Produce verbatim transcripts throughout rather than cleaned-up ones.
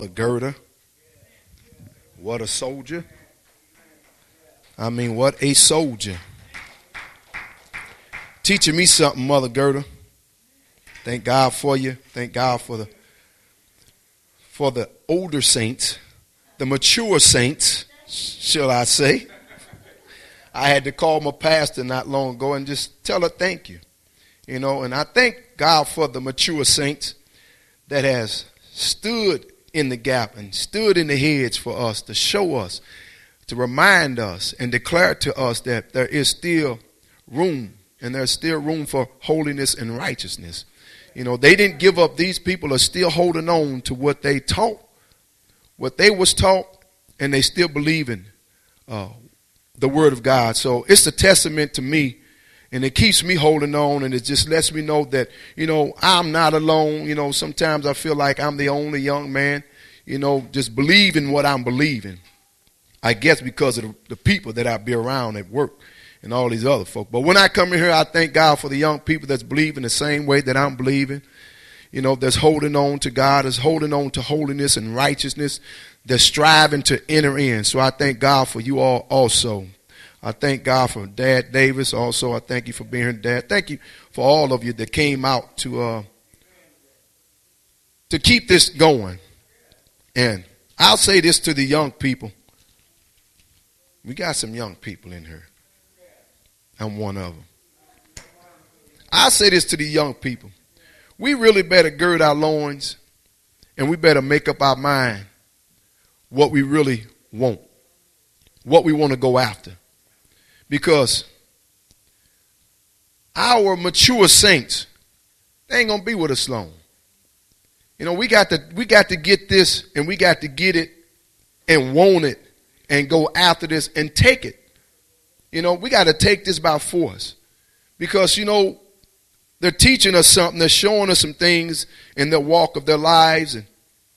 Mother Gerda. What a soldier. I mean, what a soldier. Teaching me something, Mother Gerda. Thank God for you. Thank God for the for the older saints, the mature saints, shall I say. I had to call my pastor not long ago and just tell her thank you. You know, and I thank God for the mature saints that has stood in the gap and stood in the hedge for us to show us, to remind us and declare to us that there is still room and there's still room for holiness and righteousness. You know, they didn't give up. These people are still holding on to what they taught, what they was taught, and they still believe in uh, the word of God. So it's a testament to me, and it keeps me holding on, and it just lets me know that, you know, I'm not alone. You know, sometimes I feel like I'm the only young man, you know, just believing what I'm believing. I guess because of the, the people that I be around at work and all these other folk. But when I come in here, I thank God for the young people that's believing the same way that I'm believing. You know, that's holding on to God, that's holding on to holiness and righteousness, that's striving to enter in. So I thank God for you all also. I thank God for Dad Davis also. I thank you for being here, Dad. Thank you for all of you that came out to uh, to keep this going. And I'll say this to the young people. We got some young people in here. I'm one of them. I say this to the young people. We really better gird our loins and we better make up our mind what we really want, what we want to go after. Because our mature saints, they ain't going to be with us long. You know, we got to we got to get this and we got to get it and want it and go after this and take it. You know, we got to take this by force because, you know, they're teaching us something. They're showing us some things in their walk of their lives and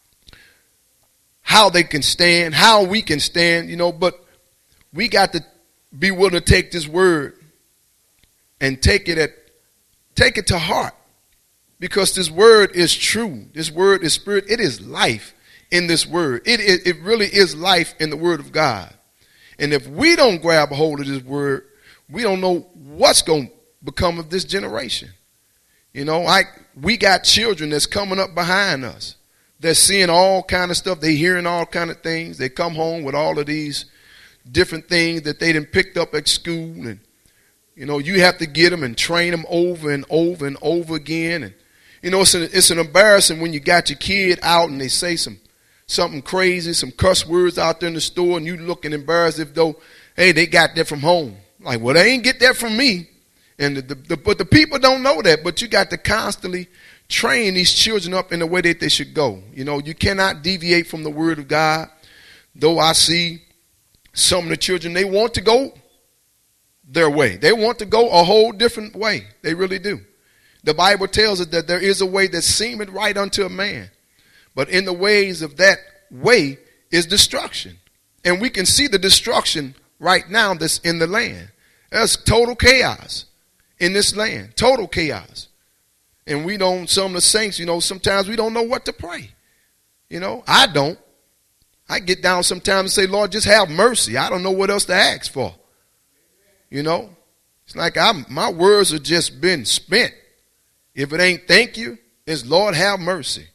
how they can stand, how we can stand, you know, but we got to be willing to take this word and take it at, take it to heart because this word is true. This word is spirit. It is life in this word. It, it, it really is life in the word of God. And if we don't grab a hold of this word, we don't know what's going to become of this generation. You know, I we got children that's coming up behind us. They're seeing all kind of stuff. They're hearing all kind of things. They come home with all of these different things that they done picked up at school. And, you know, you have to get them and train them over and over and over again. And, you know, it's an, it's an embarrassing when you got your kid out and they say some something crazy, some cuss words out there in the store, and you looking embarrassed if though, hey, they got that from home. Like, well, they ain't get that from me. And the, the, the, but the people don't know that. But you got to constantly train these children up in the way that they should go. You know, you cannot deviate from the word of God. Though I see some of the children, they want to go their way. They want to go a whole different way. They really do. The Bible tells us that there is a way that seemeth right unto a man. But in the ways of that way is destruction. And we can see the destruction right now that's in the land. There's total chaos in this land. Total chaos. And we don't, some of the saints, you know, sometimes we don't know what to pray. You know, I don't. I get down sometimes and say, Lord, just have mercy. I don't know what else to ask for. You know, it's like I'm, my words have just been spent. If it ain't thank you, it's Lord, have mercy.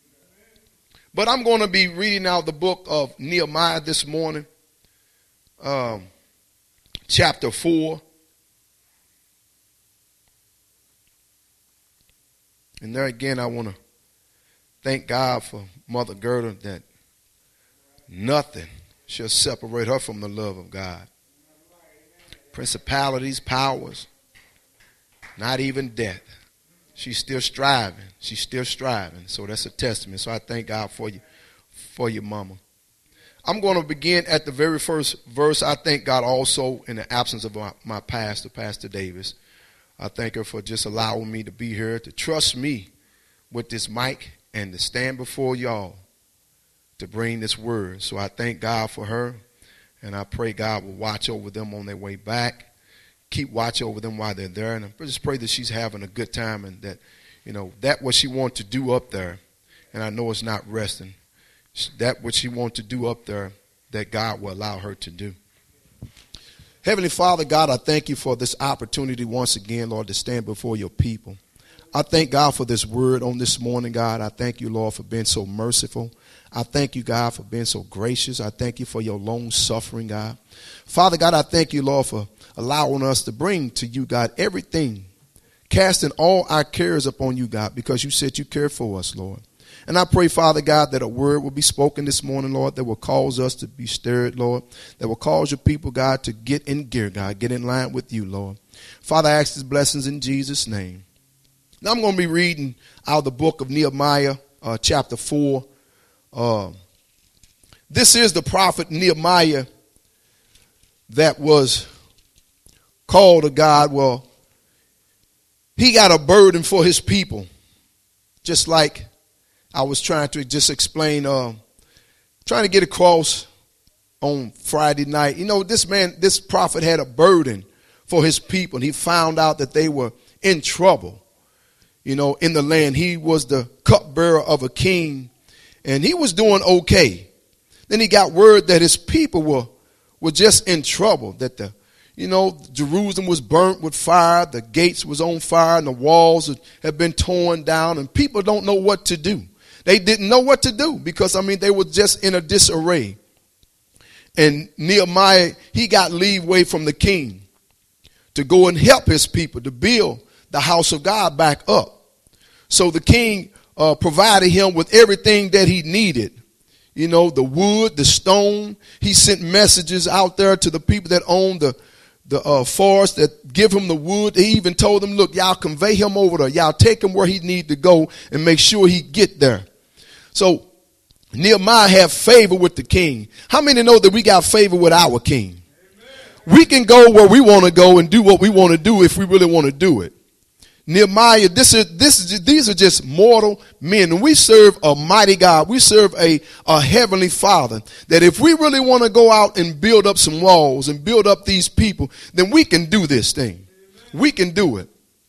But I'm going to be reading out the book of Nehemiah this morning, um, chapter four. And there again, I want to thank God for Mother Gerda that nothing shall separate her from the love of God. Principalities, powers, not even death. She's still striving. She's still striving. So that's a testament. So I thank God for you, for your mama. I'm going to begin at the very first verse. I thank God also in the absence of my, my pastor, Pastor Davis. I thank her for just allowing me to be here, to trust me with this mic and to stand before y'all to bring this word. So I thank God for her. And I pray God will watch over them on their way back. Keep watch over them while they're there. And I just pray that she's having a good time and that, you know, that what she wants to do up there. And I know it's not resting. that what she wants to do up there, that God will allow her to do. Heavenly Father, God, I thank you for this opportunity once again, Lord, to stand before your people. I thank God for this word on this morning, God. I thank you, Lord, for being so merciful. I thank you, God, for being so gracious. I thank you for your long suffering, God. Father God, I thank you, Lord, for allowing us to bring to you, God, everything, casting all our cares upon you, God, because you said you care for us, Lord. And I pray, Father God, that a word will be spoken this morning, Lord, that will cause us to be stirred, Lord, that will cause your people, God, to get in gear, God, get in line with you, Lord. Father, I ask these blessings in Jesus' name. Now I'm going to be reading out of the book of Nehemiah, uh, chapter four. Uh, this is the prophet Nehemiah that was called to God. Well, he got a burden for his people, just like I was trying to just explain, uh, trying to get across on Friday night. You know, this man, this prophet had a burden for his people, and he found out that they were in trouble, you know, in the land. He was the cupbearer of a king, and he was doing okay. Then he got word that his people were, were just in trouble, that the, you know, Jerusalem was burnt with fire, the gates was on fire, and the walls had been torn down, and people don't know what to do. They didn't know what to do because, I mean, they were just in a disarray. And Nehemiah, he got leeway from the king to go and help his people to build the house of God back up. So the king uh, provided him with everything that he needed. You know, the wood, the stone. He sent messages out there to the people that owned the, the uh, forest that give him the wood. He even told them, look, y'all convey him over there. Y'all take him where he need to go and make sure he get there. So Nehemiah had favor with the king. How many know that we got favor with our king? Amen. We can go where we want to go and do what we want to do if we really want to do it. Nehemiah, this is this is these are just mortal men, and we serve a mighty God. We serve a, a heavenly Father that if we really want to go out and build up some walls and build up these people, then we can do this thing. Amen. We can do it.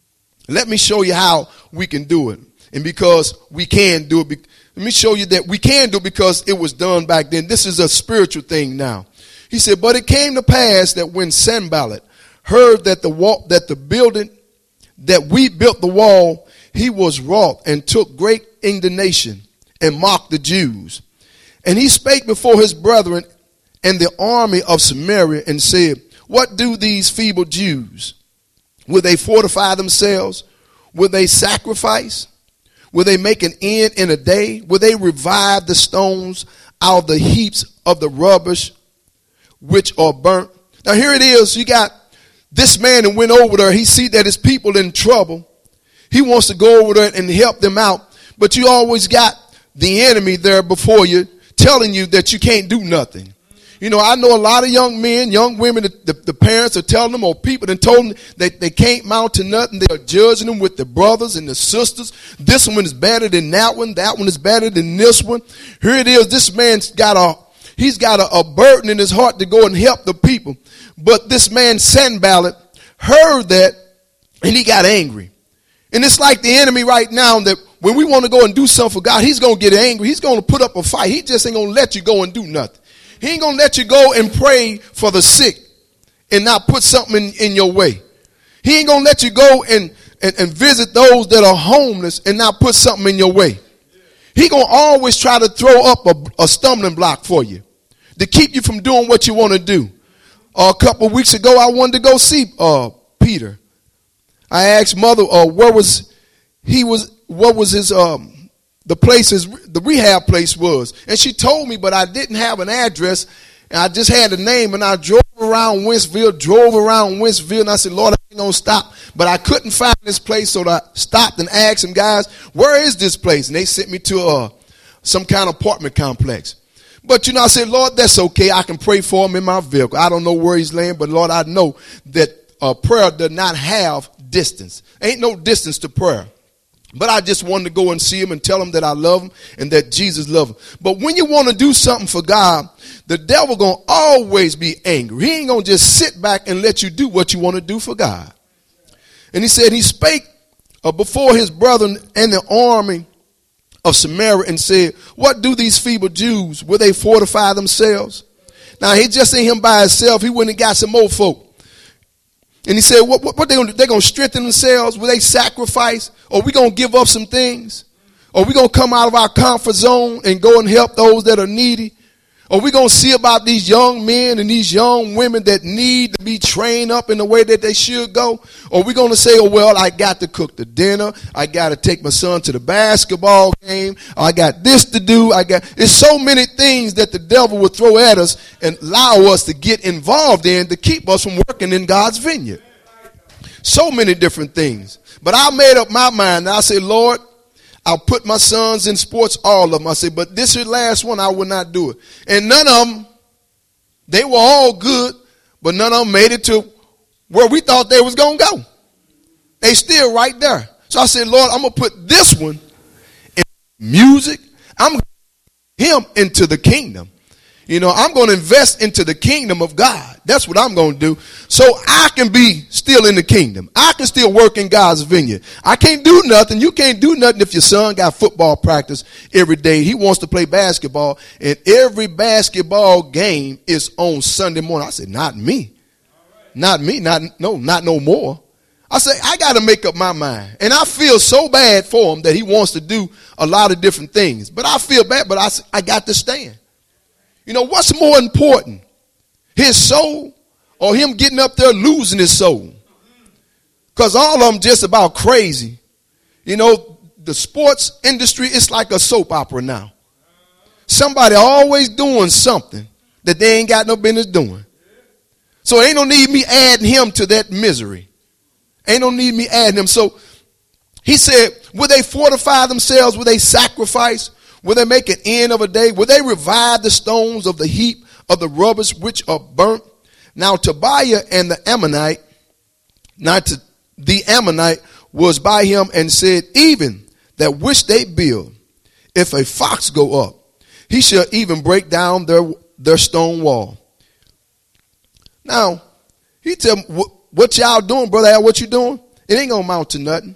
Let me show you how we can do it. And because we can do it, let me show you that we can do it because it was done back then. This is a spiritual thing now. He said, but it came to pass that when Sanballat heard that the wall, that the building, that we built the wall, he was wroth and took great indignation and mocked the Jews. And he spake before his brethren and the army of Samaria and said, what do these feeble Jews? Will they fortify themselves? Will they sacrifice? Will they make an end in a day? Will they revive the stones out of the heaps of the rubbish which are burnt? Now here it is. You got this man that went over there. He see that his people in trouble. He wants to go over there and help them out. But you always got the enemy there before you telling you that you can't do nothing. You know, I know a lot of young men, young women, the, the, the parents are telling them, or people that told them that they can't mount to nothing. They're judging them with the brothers and the sisters. This one is better than that one. That one is better than this one. Here it is. This man's got a, he's got a, a burden in his heart to go and help the people. But this man, Sanballat, heard that and he got angry. And it's like the enemy right now that when we want to go and do something for God, he's going to get angry. He's going to put up a fight. He just ain't going to let you go and do nothing. He ain't going to let you go and pray for the sick and not put something in, in your way. He ain't going to let you go and, and, and visit those that are homeless and not put something in your way. He going to always try to throw up a, a stumbling block for you to keep you from doing what you want to do. Uh, a couple of weeks ago, I wanted to go see uh, Peter. I asked Mother, uh, where was he was, what was his, um, the place, his, the rehab place was. And she told me, but I didn't have an address. And I just had a name, and I drove around Wentzville, drove around Wentzville, and I said, Lord, I ain't going to stop. But I couldn't find this place, so I stopped and asked them, guys, where is this place? And they sent me to uh, some kind of apartment complex. But, you know, I said, Lord, that's okay. I can pray for him in my vehicle. I don't know where he's laying, but, Lord, I know that uh, prayer does not have distance. Ain't no distance to prayer. But I just wanted to go and see him and tell him that I love him and that Jesus loves him. But when you want to do something for God, the devil going to always be angry. He ain't going to just sit back and let you do what you want to do for God. And he said he spake uh, before his brethren and the army of Samaria and said, what do these feeble Jews? Will they fortify themselves? Now, he just ain't him by himself. He went and got some more folk. And he said, what, what, what they going to do? They're going to strengthen themselves? Will they sacrifice? Or we going to give up some things? Or we going to come out of our comfort zone and go and help those that are needy? Or we going to see about these young men and these young women that need to be trained up in the way that they should go? Or we going to say, oh, well, I got to cook the dinner. I got to take my son to the basketball game. I got this to do. I got, it's so many things that the devil will throw at us and allow us to get involved in to keep us from working in God's vineyard. So many different things. But I made up my mind. I said, Lord, I'll put my sons in sports, all of them. I said, but this is the last one, I will not do it. And none of them, they were all good, but none of them made it to where we thought they was going to go. They still right there. So I said, Lord, I'm going to put this one in music. I'm going to put him into the kingdom. You know, I'm going to invest into the kingdom of God. That's what I'm going to do. So I can be still in the kingdom. I can still work in God's vineyard. I can't do nothing. You can't do nothing if your son got football practice every day. He wants to play basketball, and every basketball game is on Sunday morning. I said, not me. Not me. Not, no, not no more. I say, I got to make up my mind. And I feel so bad for him that he wants to do a lot of different things. But I feel bad, but I, I got to stand. You know, what's more important? His soul or him getting up there losing his soul? Because all of them just about crazy. You know, the sports industry is like a soap opera now. Somebody always doing something that they ain't got no business doing. So ain't no need me adding him to that misery. Ain't no need me adding him. So he said, will they fortify themselves? Will they sacrifice? Will they make an end of a day? Will they revive the stones of the heap of the rubbish which are burnt? Now Tobiah and the Ammonite, not to, the Ammonite was by him and said, even that which they build, if a fox go up, he shall even break down their, their stone wall. Now, he tell me, what, what y'all doing, brother Al, what you doing? It ain't gonna amount to nothing.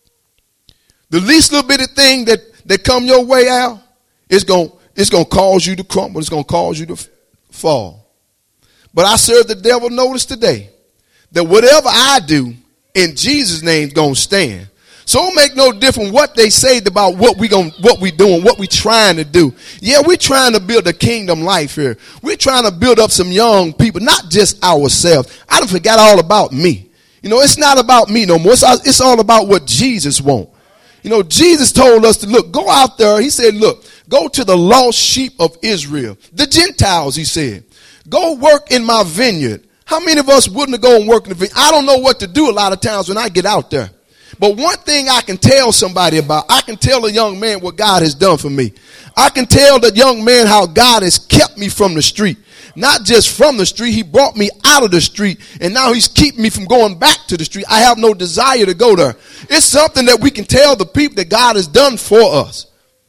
The least little bit of thing that that come your way, Al, it's going it's gonna cause you to crumble. It's going to cause you to f- fall. But I serve the devil notice today that whatever I do in Jesus' name is going to stand. So it make no difference what they say about what we going what we doing, what we trying to do. Yeah, we're trying to build a kingdom life here. We're trying to build up some young people, not just ourselves. I done forgot all about me. You know, it's not about me no more. It's all, it's all about what Jesus wants. You know, Jesus told us to look, go out there. He said, look, go to the lost sheep of Israel. The Gentiles, he said, go work in my vineyard. How many of us wouldn't have gone and work in the vineyard? I don't know what to do a lot of times when I get out there. But one thing I can tell somebody about, I can tell a young man what God has done for me. I can tell the young man how God has kept me from the street. Not just from the street, he brought me out of the street, and now he's keeping me from going back to the street. I have no desire to go there. It's something that we can tell the people that God has done for us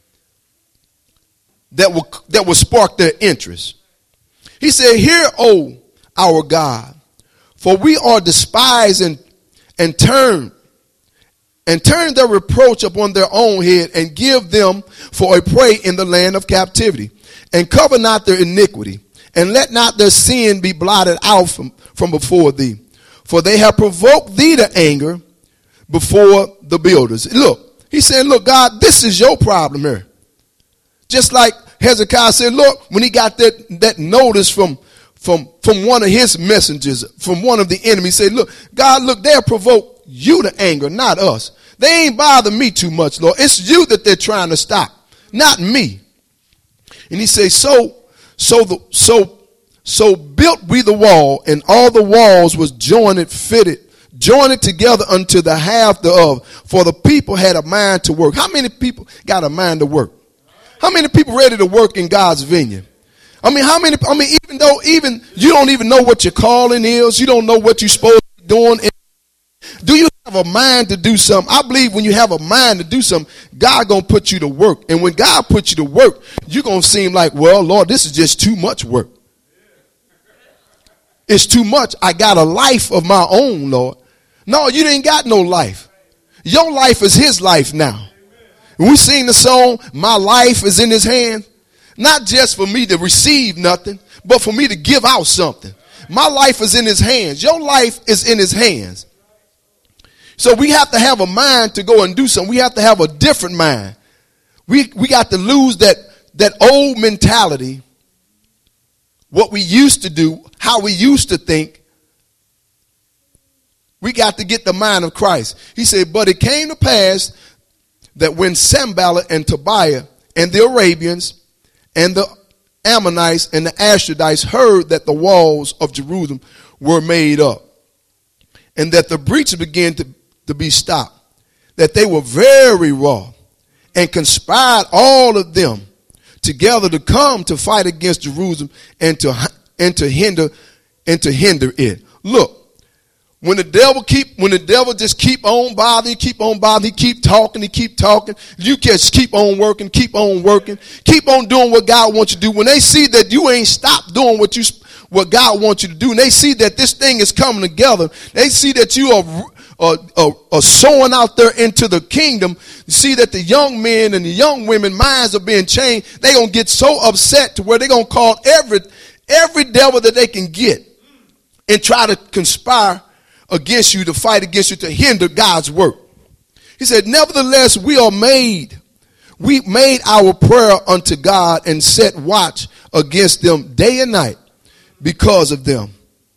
that will, that will spark their interest. He said, hear, O our God, for we are despised and, and turn and turn their reproach upon their own head and give them for a prey in the land of captivity, and cover not their iniquity. And let not their sin be blotted out from, from before thee. For they have provoked thee to anger before the builders. Look, he said, look, God, this is your problem here. Just like Hezekiah said, look, when he got that, that notice from, from, from one of his messengers, from one of the enemies, said, look, God, look, they'll provoke you to anger, not us. They ain't bother me too much, Lord. It's you that they're trying to stop, not me. And he says, so So the so so built we the wall, and all the walls was joined, fitted, joined together unto the half thereof. For the people had a mind to work. How many people got a mind to work? How many people ready to work in God's vineyard? I mean, how many? I mean, even though even you don't even know what your calling is, you don't know what you're supposed to be doing. Do you have a mind to do something? I believe when you have a mind to do something, God gonna put you to work. And when God puts you to work, you're gonna seem like, well, Lord, this is just too much work. It's too much. I got a life of my own, Lord. No, you ain't got no life. Your life is his life now. We sing the song, my life is in his hand. Not just for me to receive nothing, but for me to give out something. My life is in his hands. Your life is in his hands. So we have to have a mind to go and do something. We have to have a different mind. We, we got to lose that, that old mentality, what we used to do, how we used to think. We got to get the mind of Christ. He said, but it came to pass that when Sanballat and Tobiah and the Arabians and the Ammonites and the Ashdodites heard that the walls of Jerusalem were made up and that the breaches began to, to be stopped, that they were very wroth and conspired all of them together to come to fight against Jerusalem and to, and to hinder and to hinder it. Look, when the devil keep, when the devil just keep on bothering, keep on bothering, he keep talking, he keep talking, you just keep on working, keep on working, keep on doing what God wants you to do. When they see that you ain't stopped doing what you, what God wants you to do, and they see that this thing is coming together, they see that you are, are, are, are sowing out there into the kingdom, you see that the young men and the young women minds are being changed, they gonna get so upset to where they gonna call every, every devil that they can get and try to conspire against you, to fight against you, to hinder God's work. He said, nevertheless, we are made. We made our prayer unto God and set watch against them day and night because of them.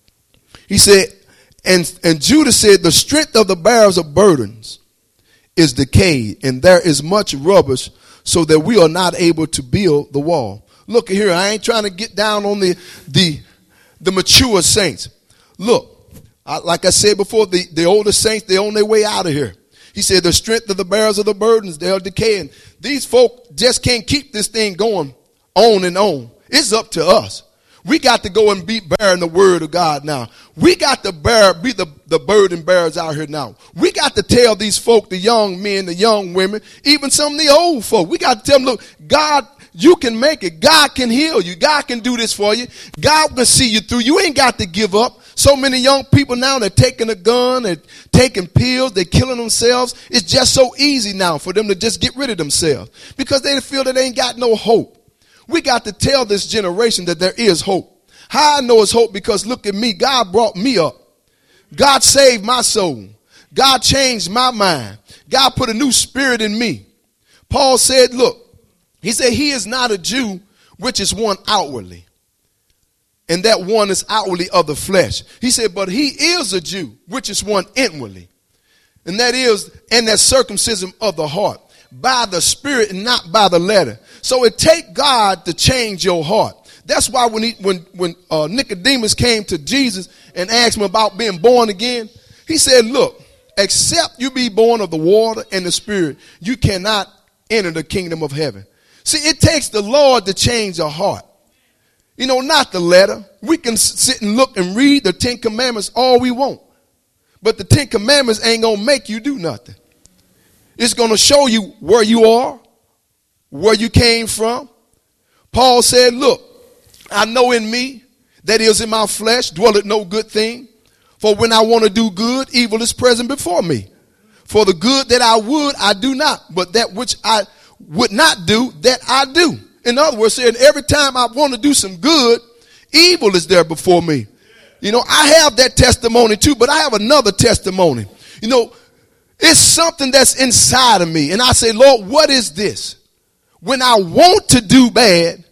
He said, and, and Judah said, the strength of the bearers of burdens is decayed, and there is much rubbish, so that we are not able to build the wall. Look here, I ain't trying to get down on the, the, the mature saints. Look. I, like I said before, the, the older saints, they're on their way out of here. He said the strength of the bearers of the burdens, they're decaying. These folk just can't keep this thing going on and on. It's up to us. We got to go and be bearing the word of God now. We got to bear, be the, the burden bearers out here now. We got to tell these folk, the young men, the young women, even some of the old folk. We got to tell them, look, God, you can make it. God can heal you. God can do this for you. God can see you through. You ain't got to give up. So many young people now, they're taking a gun, they're taking pills, they're killing themselves. It's just so easy now for them to just get rid of themselves because they feel that they ain't got no hope. We got to tell this generation that there is hope. How I know it's hope? Because look at me. God brought me up. God saved my soul. God changed my mind. God put a new spirit in me. Paul said, look, he said, he is not a Jew, which is one outwardly. And that one is outwardly of the flesh. He said, but he is a Jew, which is one inwardly. And that is, and that circumcision of the heart, by the spirit and not by the letter. So it take God to change your heart. That's why when he, when, when uh, Nicodemus came to Jesus and asked him about being born again, he said, look, except you be born of the water and the spirit, you cannot enter the kingdom of heaven. See, it takes the Lord to change your heart. You know, not the letter. We can sit and look and read the Ten Commandments all we want. But the Ten Commandments ain't going to make you do nothing. It's going to show you where you are, where you came from. Paul said, look, I know in me, that is in my flesh, dwelleth no good thing. For when I want to do good, evil is present before me. For the good that I would, I do not. But that which I would not do, that I do. In other words, saying every time I want to do some good, evil is there before me. You know, I have that testimony too, but I have another testimony. You know, it's something that's inside of me. And I say, Lord, what is this? When I want to do bad,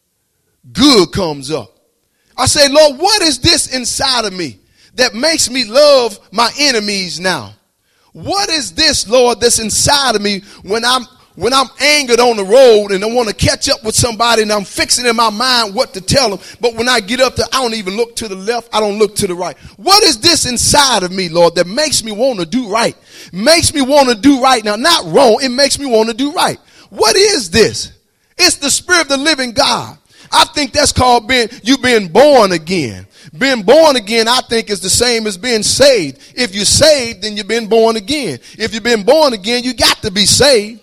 good comes up. I say, Lord, what is this inside of me that makes me love my enemies now? What is this, Lord, that's inside of me when I'm When I'm angered on the road and I want to catch up with somebody and I'm fixing in my mind what to tell them, but when I get up there, I don't even look to the left, I don't look to the right. What is this inside of me, Lord, that makes me want to do right? Makes me want to do right. Now, not wrong, it makes me want to do right. What is this? It's the Spirit of the living God. I think that's called being, you being born again. Being born again, I think, is the same as being saved. If you're saved, then you've been born again. If you've been born again, you got to be saved.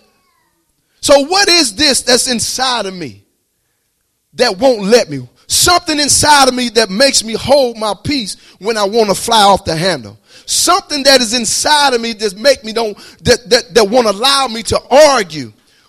So what is this that's inside of me that won't let me? Something inside of me that makes me hold my peace when I want to fly off the handle. Something that is inside of me that make me don't that that, that won't allow me to argue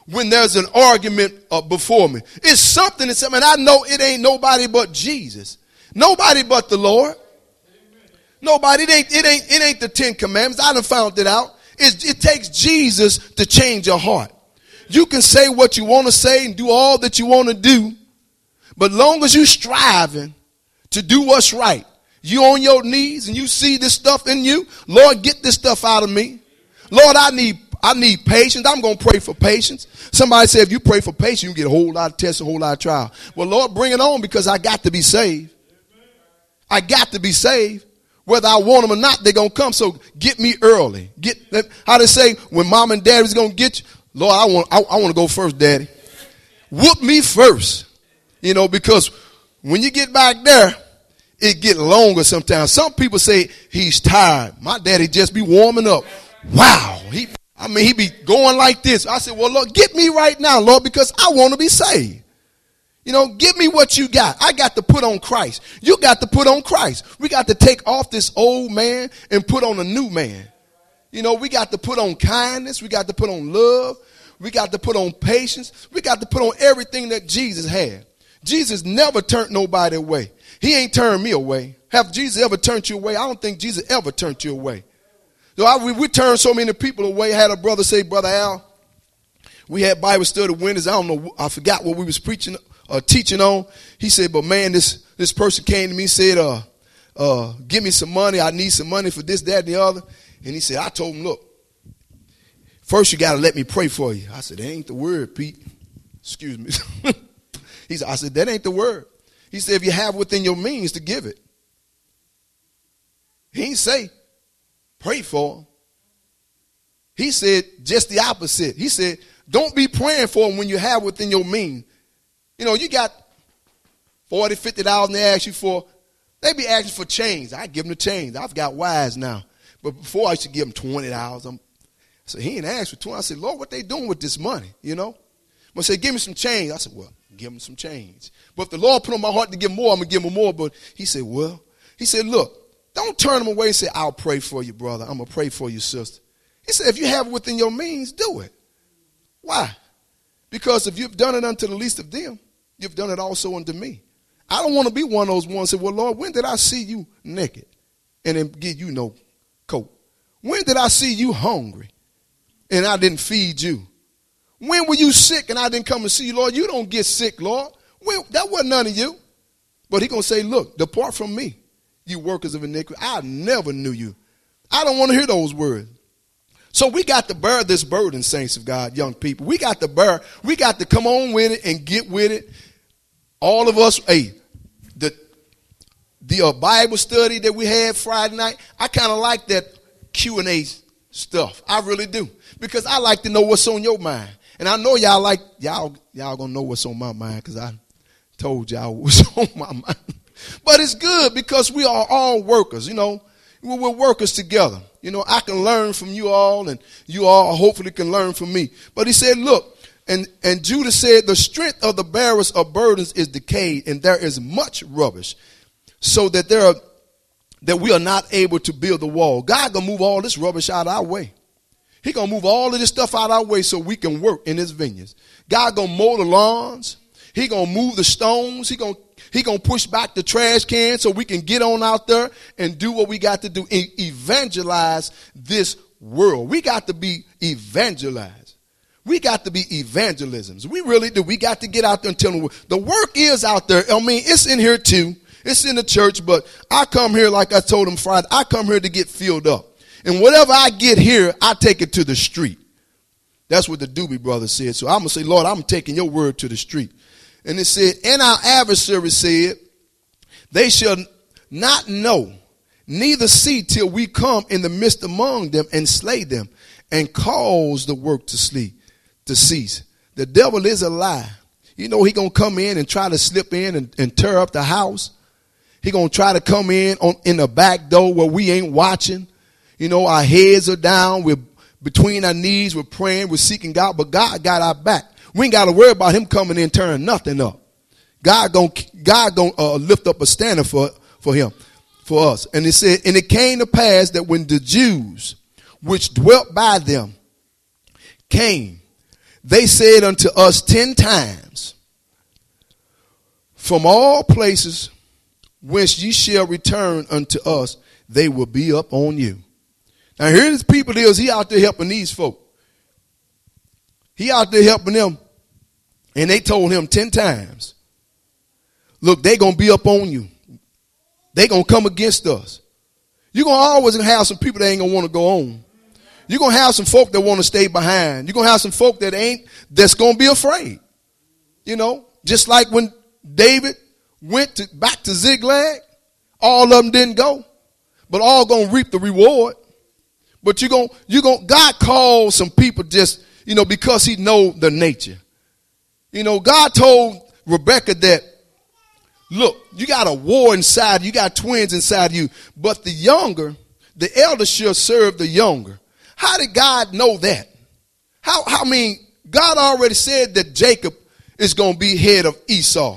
when there's an argument uh, before me. It's something that's, I mean, I know it ain't nobody but Jesus. Nobody but the Lord. Nobody, it ain't, it ain't, it ain't the Ten Commandments. I done found it out. It, it takes Jesus to change your heart. You can say what you want to say and do all that you want to do, but long as you striving to do what's right, you on your knees and you see this stuff in you, Lord, get this stuff out of me. Lord, I need I need patience. I'm going to pray for patience. Somebody said if you pray for patience, you get a whole lot of tests, a whole lot of trial. Well, Lord, bring it on because I got to be saved. I got to be saved. Whether I want them or not, they're going to come. So get me early. Get how they say when mom and dad is going to get you. Lord, I want I, I want to go first, daddy. Whoop me first. You know, because when you get back there, it get longer sometimes. Some people say he's tired. My daddy just be warming up. Wow. He, I mean, he be going like this. I said, well, Lord, get me right now, Lord, because I want to be saved. You know, give me what you got. I got to put on Christ. You got to put on Christ. We got to take off this old man and put on a new man. You know, we got to put on kindness. We got to put on love. We got to put on patience. We got to put on everything that Jesus had. Jesus never turned nobody away. He ain't turned me away. Have Jesus ever turned you away? I don't think Jesus ever turned you away. So I, we, we turned so many people away. I had a brother say, Brother Al, we had Bible study Wednesdays. I don't know. I forgot what we was preaching or uh, teaching on. He said, but man, this, this person came to me and said, uh, uh, give me some money. I need some money for this, that, and the other. And he said, I told him, look, first you got to let me pray for you. I said, that ain't the word, Pete. Excuse me. He said, I said, that ain't the word. He said, if you have within your means to give it. He didn't say, pray for him. He said just the opposite. He said, don't be praying for him when you have within your means. You know, you got forty, fifty dollars and they ask you for, they be asking for change. I give them the change. I've got wise now. But before I used to give them twenty dollars. I'm, so he ain't asked for twenty dollars. I said, Lord, what they doing with this money, you know? But say, give me some change. I said, well, give him some change. But if the Lord put on my heart to give more, I'm going to give him more. But he said, well, he said, look, don't turn him away and say, I'll pray for you, brother. I'm going to pray for you, sister. He said, if you have it within your means, do it. Why? Because if you've done it unto the least of them, you've done it also unto me. I don't want to be one of those ones who say, well, Lord, when did I see you naked and then give you no coat? When did I see you hungry and I didn't feed you? When were you sick and I didn't come and see you, Lord? You don't get sick, Lord. When, that wasn't none of you. But he's going to say, look, depart from me, you workers of iniquity. I never knew you. I don't want to hear those words. So we got to bear this burden, saints of God, young people. We got to bear. We got to come on with it and get with it. All of us, hey, the, the uh, Bible study that we had Friday night, I kind of like that Q and A stuff. I really do. Because I like to know what's on your mind. And I know y'all like, y'all, y'all gonna know what's on my mind because I told y'all what's on my mind. But it's good because we are all workers, you know. We're workers together. You know, I can learn from you all and you all hopefully can learn from me. But he said, look, and, and Judah said, the strength of the bearers of burdens is decayed and there is much rubbish so that there are, that we are not able to build the wall. God gonna move all this rubbish out of our way. He going to move all of this stuff out of our way so we can work in his vineyards. God going to mow the lawns. He going to move the stones. He going he going to push back the trash cans so we can get on out there and do what we got to do. E- evangelize this world. We got to be evangelized. We got to be evangelisms. We really do. We got to get out there and tell them. The work is out there. I mean, it's in here too. It's in the church, but I come here, like I told them Friday, I come here to get filled up. And whatever I get here, I take it to the street. That's what the Doobie Brothers said. So I'm going to say, Lord, I'm taking your word to the street. And it said, and our adversary said, they shall not know, neither see till we come in the midst among them and slay them and cause the work to sleep, to cease. The devil is a lie. You know, he going to come in and try to slip in and, and tear up the house. He going to try to come in on in the back door where we ain't watching. You know, our heads are down. We're between our knees. We're praying. We're seeking God. But God got our back. We ain't got to worry about him coming in turning nothing up. God going God gonna uh, lift up a standard for, for him, for us. And it said, and it came to pass that when the Jews which dwelt by them came, they said unto us ten times, from all places whence ye shall return unto us, they will be up on you. Now here's people is he out there helping these folk. He out there helping them. And they told him ten times, look, they going to be up on you. They going to come against us. You're going to always have some people that ain't going to want to go on. You're going to have some folk that want to stay behind. You're going to have some folk that ain't, that's going to be afraid. You know, just like when David went to, back to Ziklag, all of them didn't go, but all going to reap the reward. But you're going, you're going, God called some people just, you know, because he know the nature. You know, God told Rebekah that, look, you got a war inside, you got twins inside you, but the younger, the elder shall serve the younger. How did God know that? How, how I mean, God already said that Jacob is going to be head of Esau.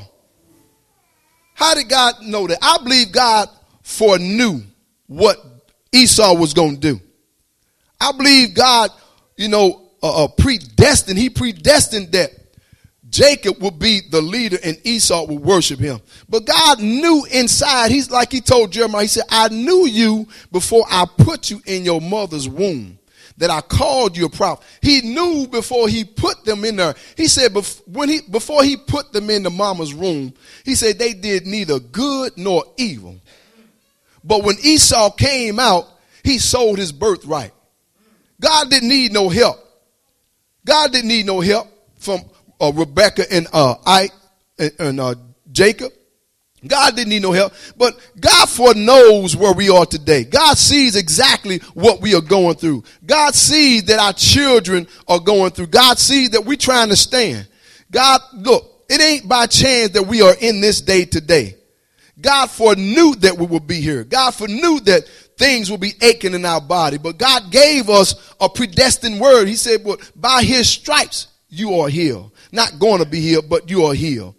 How did God know that? I believe God foreknew what Esau was going to do. I believe God, you know, uh, uh, predestined, he predestined that Jacob would be the leader and Esau would worship him. But God knew inside, he's like he told Jeremiah, he said, I knew you before I put you in your mother's womb, that I called you a prophet. He knew before he put them in there. He said when he before he put them in the mama's room, he said they did neither good nor evil. But when Esau came out, he sold his birthright. God didn't need no help. God didn't need no help from Uh, Rebekah and uh, I and, and uh, Jacob. God didn't need no help, but God foreknows where we are today. God sees exactly what we are going through. God sees that our children are going through. God sees that we're trying to stand. God, look, it ain't by chance that we are in this day today. God foreknew that we would be here. God foreknew that things will be aching in our body, but God gave us a predestined word. He said, well, by his stripes you are healed. Not going to be healed, but you are healed.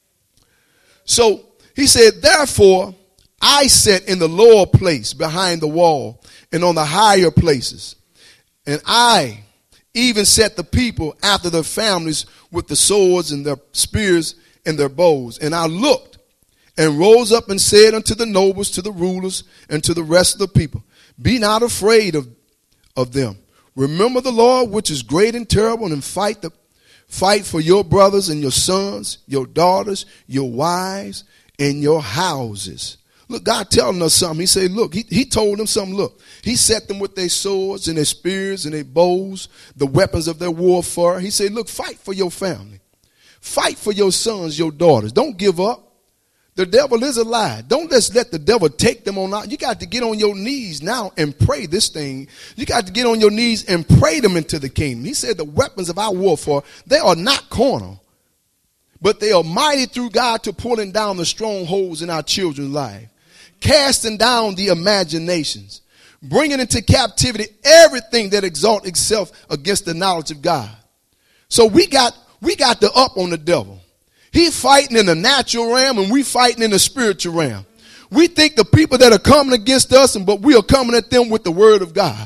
So he said, therefore, I sat in the lower place behind the wall and on the higher places. And I even set the people after their families with the swords and their spears and their bows. And I looked and rose up and said unto the nobles, to the rulers, and to the rest of the people, be not afraid of, of them. Remember the Lord, which is great and terrible, and fight the Fight for your brothers and your sons, your daughters, your wives, and your houses. Look, God telling us something. He said, look, he, he told them something. Look, he set them with their swords and their spears and their bows, the weapons of their warfare. He said, look, fight for your family. Fight for your sons, your daughters. Don't give up. The devil is a lie. Don't just let the devil take them on out. You got to get on your knees now and pray this thing. You got to get on your knees and pray them into the kingdom. He said the weapons of our warfare, they are not carnal, but they are mighty through God to pulling down the strongholds in our children's life, casting down the imaginations, bringing into captivity everything that exalts itself against the knowledge of God. So we got, we got the up on the devil. He's fighting in the natural realm and we fighting in the spiritual realm. We think the people that are coming against us, and but we are coming at them with the word of God.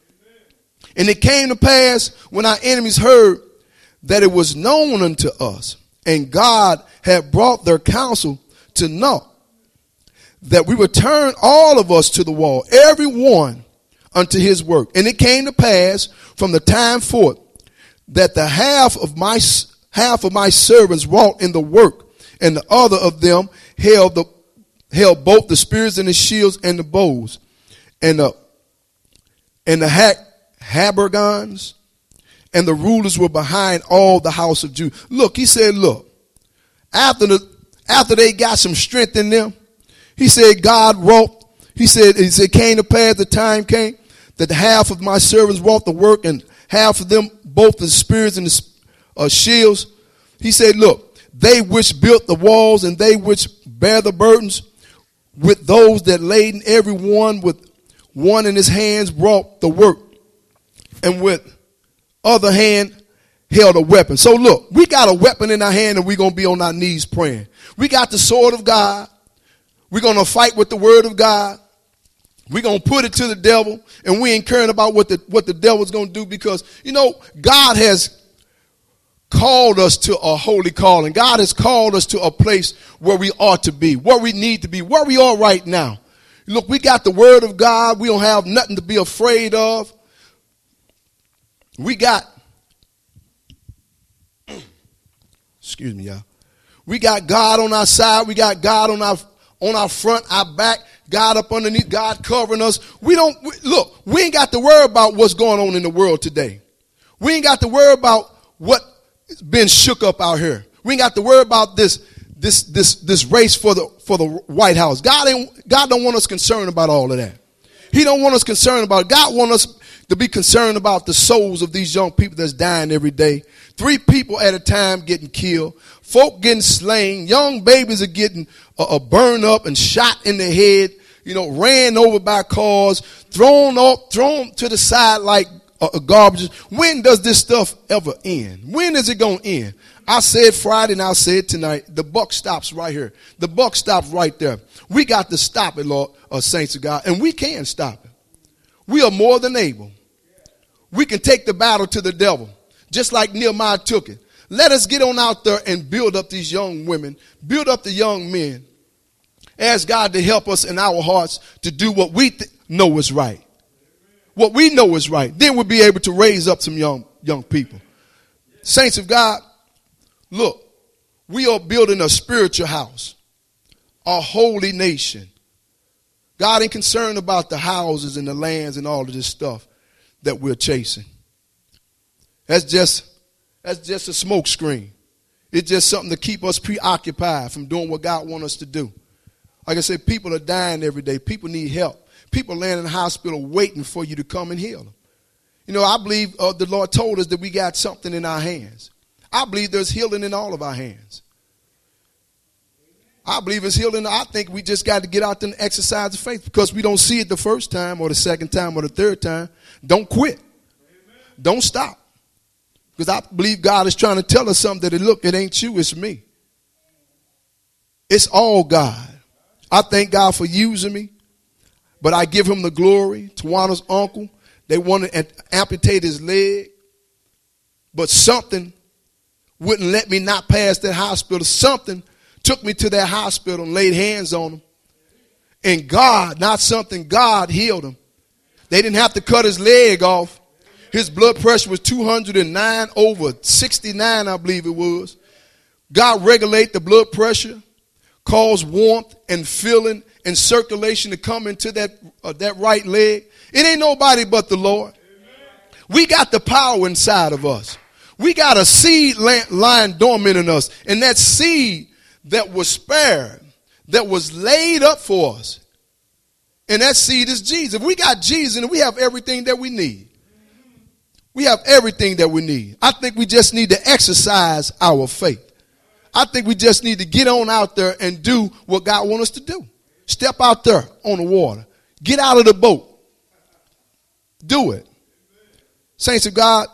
And it came to pass when our enemies heard that it was known unto us, and God had brought their counsel to naught, that we return all of us to the wall, every one unto his work. And it came to pass from the time forth that the half of my Half of my servants wrought in the work, and the other of them held the held both the spears and the shields and the bows, and the and the ha- habergons, and the rulers were behind all the house of Judah. Look, he said, look, after the after they got some strength in them, he said, God wrought. He said, he said, came to pass, the time came that the half of my servants wrought the work, and half of them both the spears and the Uh, shields. He said, look, they which built the walls and they which bear the burdens, with those that laden, every one with one in his hands wrought the work, and with other hand held a weapon. So look, we got a weapon in our hand and we're going to be on our knees praying. We got the sword of God. We're going to fight with the word of God. We're going to put it to the devil, and we ain't caring about what the, what the devil's going to do, because, you know, God has called us to a holy calling. God has called us to a place where we ought to be, where we need to be, where we are right now. Look, we got the word of God. We don't have nothing to be afraid of. We got, excuse me, y'all. We got God on our side. We got God on our on our front, our back. God up underneath. God covering us. We don't we, look. We ain't got to worry about what's going on in the world today. We ain't got to worry about what's been shook up out here. We ain't got to worry about this this this this race for the for the White House. God ain't God don't want us concerned about all of that. He don't want us concerned about it. God want us to be concerned about the souls of these young people that's dying every day. Three people at a time getting killed. Folk getting slain. Young babies are getting uh, uh, burned up and shot in the head. You know, ran over by cars, thrown up, thrown to the side like uh, uh, garbage. When does this stuff ever end? When is it going to end? I said Friday and I'll say it tonight. The buck stops right here. The buck stops right there. We got to stop it, Lord, uh, saints of God, and we can stop it. We are more than able. We can take the battle to the devil, just like Nehemiah took it. Let us get on out there and build up these young women, build up the young men. Ask God to help us in our hearts to do what we th- know is right. What we know is right. Then we'll be able to raise up some young, young people. Saints of God, look, we are building a spiritual house, a holy nation. God ain't concerned about the houses and the lands and all of this stuff that we're chasing. That's just That's just a smoke screen. It's just something to keep us preoccupied from doing what God wants us to do. Like I said, people are dying every day. People need help. People laying in the hospital waiting for you to come and heal them. You know, I believe uh, the Lord told us that we got something in our hands. I believe there's healing in all of our hands. I believe it's healing. I think we just got to get out there and exercise the faith, because we don't see it the first time or the second time or the third time. Don't quit. Don't stop. Because I believe God is trying to tell us something, that, look, it ain't you, it's me. It's all God. I thank God for using me, but I give him the glory. Tawana's uncle, they wanted to amputate his leg, but something wouldn't let me not pass that hospital. Something took me to that hospital and laid hands on him. And God, not something, God healed him. They didn't have to cut his leg off. His blood pressure was two hundred nine over sixty-nine, I believe it was. God regulate the blood pressure, cause warmth and feeling and circulation to come into that, uh, that right leg. It ain't nobody but the Lord. Amen. We got the power inside of us. We got a seed lying dormant in us. And that seed that was spared, that was laid up for us. And that seed is Jesus. If we got Jesus, and we have everything that we need. We have everything that we need. I think we just need to exercise our faith. I think we just need to get on out there and do what God wants us to do. Step out there on the water. Get out of the boat. Do it. Saints of God,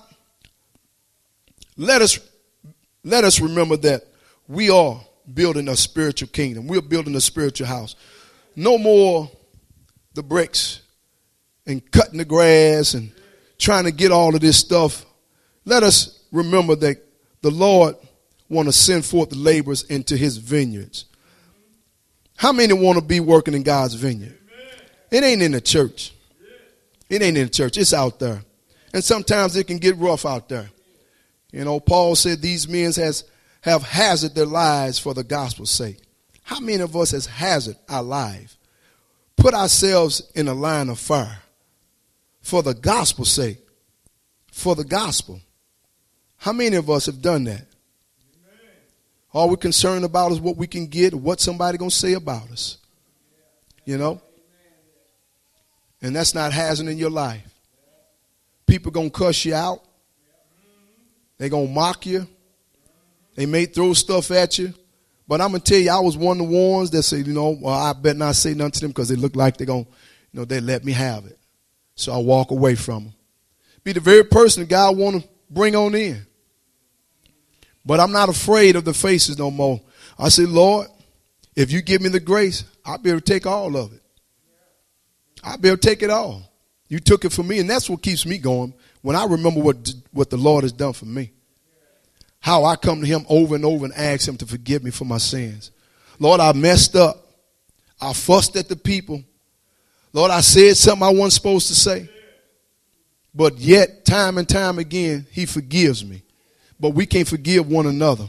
let us, let us remember that we are building a spiritual kingdom. We're building a spiritual house. No more the bricks and cutting the grass and trying to get all of this stuff. Let us remember that the Lord want to send forth the laborers into his vineyards. How many want to be working in God's vineyard? It ain't in the church. It ain't in the church. It's out there. And sometimes it can get rough out there. You know, Paul said these men has have hazarded their lives for the gospel's sake. How many of us has hazarded our life? Put ourselves in a line of fire for the gospel's sake. For the gospel. How many of us have done that? Amen. All we're concerned about is what we can get, or what somebody going to say about us. You know? And that's not hazarding your life. People going to cuss you out. They're going to mock you. They may throw stuff at you. But I'm going to tell you, I was one of the ones that said, you know, well, I better not say nothing to them because they look like they're going to, you know, they let me have it. So I walk away from them. Be the very person that God want to bring on in. But I'm not afraid of the faces no more. I say, Lord, if you give me the grace, I'll be able to take all of it. I'll be able to take it all. You took it for me, and that's what keeps me going when I remember what, what the Lord has done for me. how I come to him over and over and ask him to forgive me for my sins. Lord, I messed up. I fussed at the people. Lord, I said something I wasn't supposed to say. But yet, time and time again, he forgives me. But we can't forgive one another.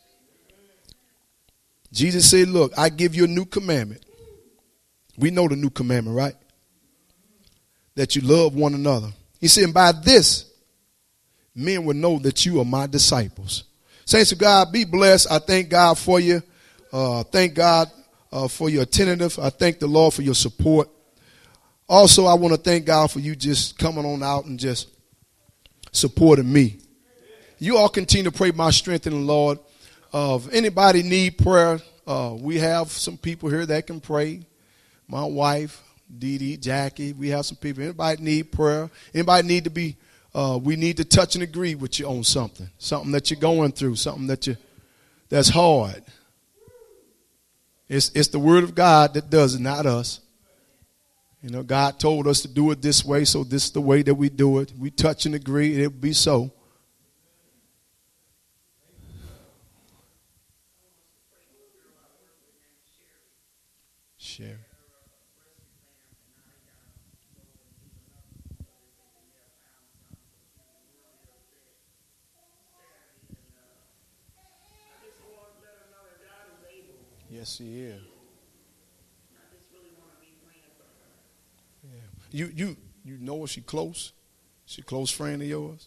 Jesus said, look, I give you a new commandment. We know the new commandment, right? That you love one another. He said, by this, men will know that you are my disciples. Saints of God, be blessed. I thank God for you. Uh, thank God uh, for your attentiveness. I thank the Lord for your support. Also, I want to thank God for you just coming on out and just supporting me. You all continue to pray my strength in the Lord. Uh, if anybody need prayer, uh, we have some people here that can pray. My wife, Dee Dee, Jackie, we have some people. Anybody need prayer? Anybody need to be, uh, we need to touch and agree with you on something. Something that you're going through, something that you, that's hard. It's, it's the word of God that does it, not us. You know, God told us to do it this way, so this is the way that we do it. We touch and agree, and it will be so. Share. Yes, he is. Yeah. You you you know her? She close? She a close friend of yours?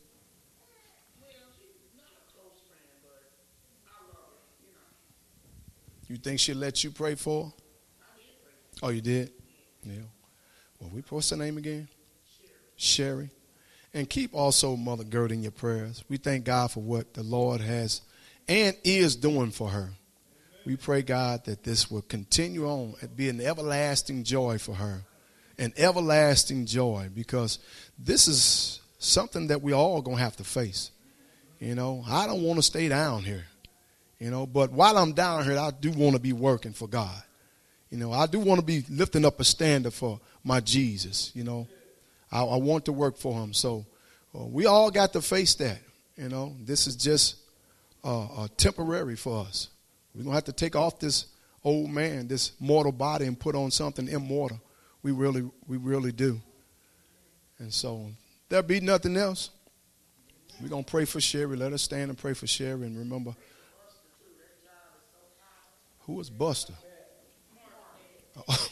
You think she'll let you pray for her? Oh, you did? Yeah. Well, we what's her name again? Sherry. Sherry. And keep also Mother Gert in your prayers. We thank God for what the Lord has and is doing for her. We pray, God, that this will continue on and be an everlasting joy for her. An everlasting joy, because this is something that we all going to have to face. You know, I don't want to stay down here. You know, but while I'm down here, I do want to be working for God. You know, I do want to be lifting up a standard for my Jesus. You know, I, I want to work for him. So uh, we all got to face that. You know, this is just uh, uh, temporary for us. We're going to have to take off this old man, this mortal body, and put on something immortal. We really, we really do. And so there'll be nothing else. We're going to pray for Sherry. Let us stand and pray for Sherry. And remember, who is Buster?